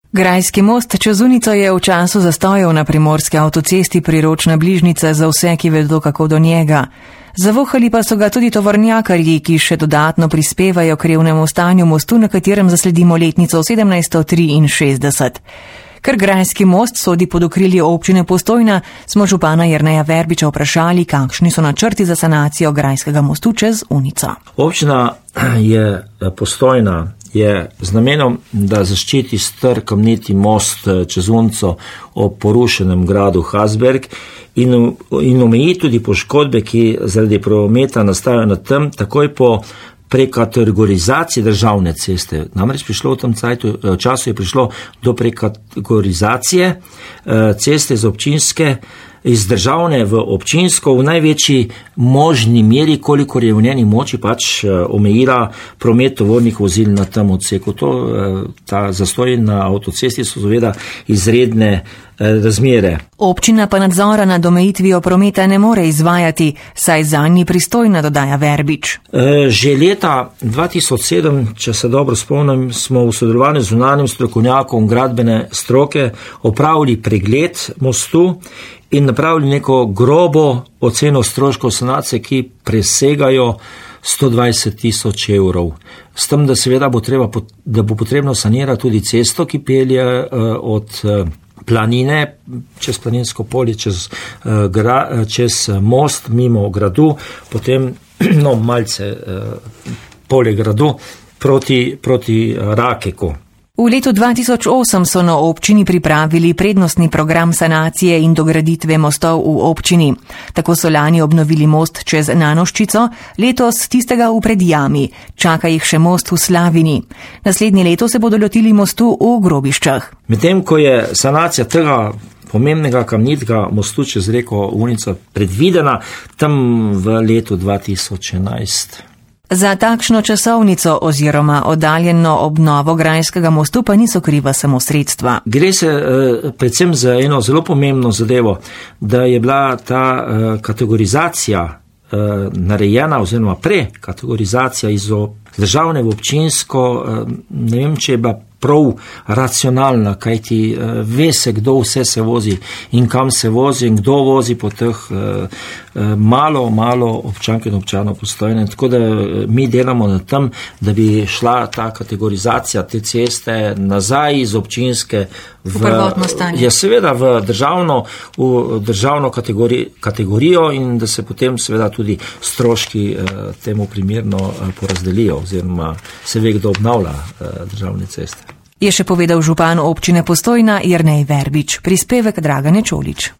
Grajski most čez Unico je v času zastojev na primorski avtocesti priročna bližnica za vse, ki vedo, kako do njega. Zavohali pa so ga tudi tovornjakarji, ki še dodatno prispevajo k revnemu stanju mostu, na katerem zasledimo letnico 1763. Ker Grajski most sodi pod okrilje občine Postojna, smo župana Jerneja Verbiča vprašali, kakšni so načrti za sanacijo Grajskega mostu čez Unico. Občina je Postojna je z namenom, da zaščiti star kamniti most čez Unico ob porušenem gradu Hasberg in omeji tudi poškodbe, ki zaradi prometa nastajajo na tem, takoj po prekategorizaciji državne ceste. Namreč prišlo v tem času je prišlo do prekategorizacije ceste iz občinske, iz državne v občinsko v največji možni meri, kolikor je v njeni moči pač omejila promet tovornih vozil na tem odseku. Ta zastoj na avtocesti so seveda izredne razmere. Občina pa nadzora nad omejitvijo prometa ne more izvajati, saj zanj ni pristojna, dodaja Verbič. Že leta 2007, če se dobro spomnim, smo v sodelovanju z zunanjim strokovnjakom gradbene stroke opravili pregled mostu in napravili neko grobo oceno stroškov sanacije, ki presegajo 120.000 evrov. S tem, da seveda bo potrebno sanirati tudi cesto, ki pelje od planine, čez planinsko polje, čez most, mimo gradu, potem malce polje gradu proti Rakeku. V letu 2008 so na občini pripravili prednostni program sanacije in dograditve mostov v občini. Tako so lani obnovili most čez Nanoščico, letos tistega v Predjami, čaka jih še most v Slavini. Naslednje leto se bodo lotili mostu v Grobiščah. Medtem ko je sanacija tega pomembnega kamnitega mostu čez reko Unica predvidena tam v letu 2011. Za takšno časovnico oziroma oddaljeno obnovo Grajskega mostu pa niso kriva samo sredstva. Gre se predvsem za eno zelo pomembno zadevo, da je bila ta kategorizacija narejena oziroma prekategorizacija iz državne v občinsko, ne vem, če je bila prav racionalna, kajti ve se, kdo vse se vozi in kam se vozi in kdo vozi po teh malo občank in občanov Postojne. Tako da mi delamo na tem, da bi šla ta kategorizacija te ceste nazaj iz občinske v prvotno stanje. Ja, seveda v državno kategorijo in da se potem seveda tudi stroški temu primerno porazdelijo oziroma se ve, kdo obnavlja državne ceste. Je še povedal župan občine Postojna Jernej Verbič, prispevek Dragane Čolič.